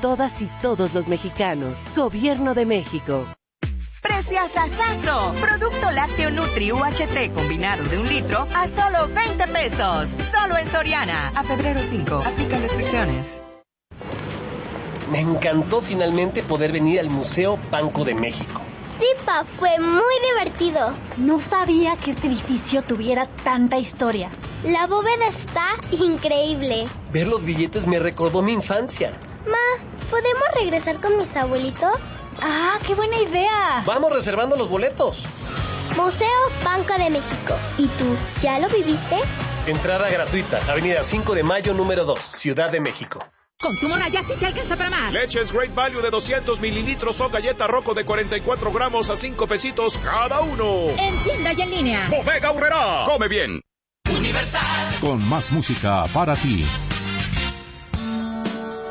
todas y todos los mexicanos. Gobierno de México. ¡Preciasasazo! Producto lácteo Nutri UHT combinado de 1 litro a solo 20 pesos. Solo en Soriana. A febrero 5. Aplican restricciones. Me encantó finalmente poder venir al Museo Banco de México. Sí, Pa, fue muy divertido. No sabía que este edificio tuviera tanta historia. La bóveda está increíble. Ver los billetes me recordó mi infancia. Ma, ¿podemos regresar con mis abuelitos? ¡Ah, qué buena idea! Vamos reservando los boletos. Museo Banco de México. ¿Y tú, ya lo viviste? Entrada gratuita, Avenida 5 de Mayo, número 2, Ciudad de México. Con tu Morraya sí te alcanza para más. Leches Great Value de 200 mililitros o galleta Rocco de 44 gramos a 5 pesitos cada uno. En tienda y en línea. Bodega Aurrerá. Come bien. Universal. Con más música para ti.